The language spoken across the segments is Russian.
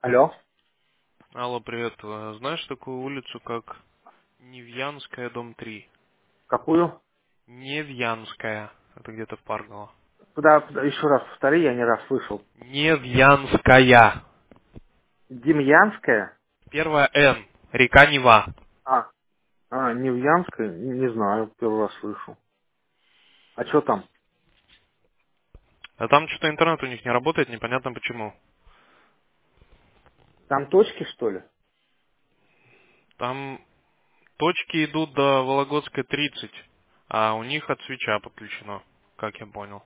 Алло, Алло, привет. Знаешь такую улицу, как Невьянская, дом 3? какую? Невьянская. Это где-то в Паргово. Куда, еще раз повтори, я не раз слышал. Невьянская. Демьянская? Первая Н. Река Нева. А, Невьянская? Не знаю, первый раз слышу. А что там? А там что-то интернет у них не работает, непонятно почему. Там точки, что ли? Там точки идут до Вологодской 30, а у них от свеча подключено, как я понял.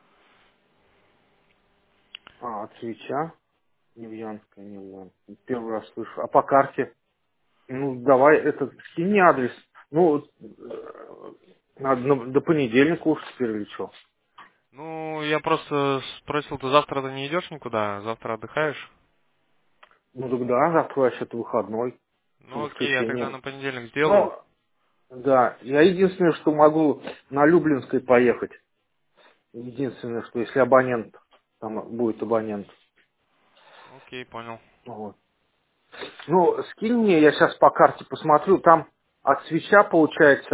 От свеча? Невьянская, Невьянская. Первый раз слышу. А по карте? Ну, давай, скинь мне адрес. Ну, надо до понедельника уж теперь или что? Ну, я просто спросил, ты завтра-то не идешь никуда? Завтра отдыхаешь? Ну, так да, завтра вообще-то выходной. В Ну окей, я тогда воскресенье. на понедельник сделаю. Ну, да, я единственное, что могу на Люблинской поехать. Единственное, что если абонент, там будет абонент. Окей, понял. Вот. Ну, скинь мне, я сейчас по карте посмотрю, там от свеча получается,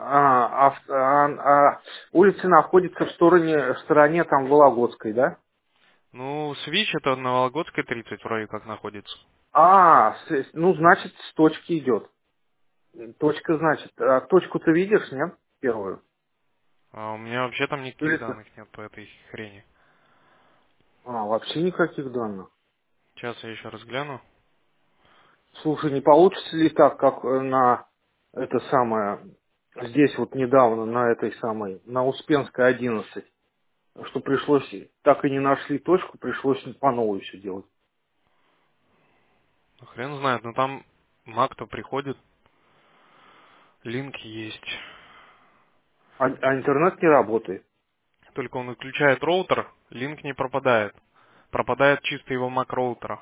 улица находится в стороне там Вологодской, да? Ну, Свич это на Вологодской 30 вроде как находится. Ну, значит, с точки идет. Точка, значит, точку ты видишь, нет? Первую. А у меня вообще там никаких Или данных нет по этой хрени. вообще никаких данных. Сейчас я еще раз гляну. Слушай, не получится ли так, как на это самое, здесь вот недавно, на этой самой, на Успенской 11, что пришлось, так и не нашли точку, пришлось по новой все делать. Ну, хрен знает, но там Мак-то приходит, линк есть. А интернет не работает. Только он выключает роутер, линк не пропадает. Пропадает чисто его Мак роутера.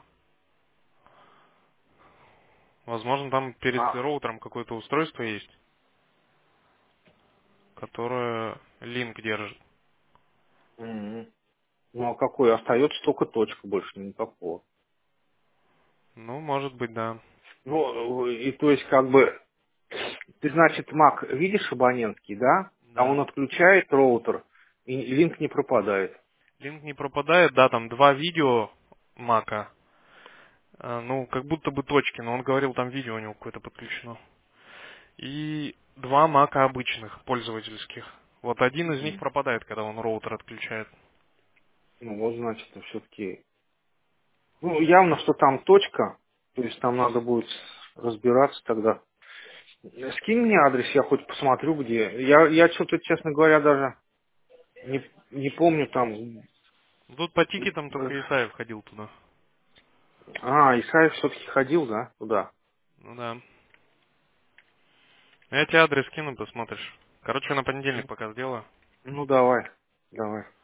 Возможно, там перед А, роутером какое-то устройство есть, которое линк держит. м. Ну а какой? Остается только точка, больше никакого. Ну, может быть, да. Ну, и то есть как бы, ты, значит, Мак видишь абонентский, да? А он Да. отключает роутер, и линк не пропадает. Линк не пропадает, да, там два видео Мака. Ну, как будто бы точки, но он говорил, там видео у него какое-то подключено. И два мака обычных, пользовательских. Вот один из них М. пропадает, когда он роутер отключает. Ну вот, значит, все-таки. Ну, явно, что там точка, то есть там надо будет разбираться тогда. Скинь мне адрес, я хоть посмотрю, где. Я что-то, честно говоря, даже не помню там. Ну, тут по тикетам только Исаев ходил туда. Исаев все-таки ходил, да, туда? Ну да. Я тебе адрес кину, посмотришь. Короче, на понедельник пока сделаю. Ну, давай, давай.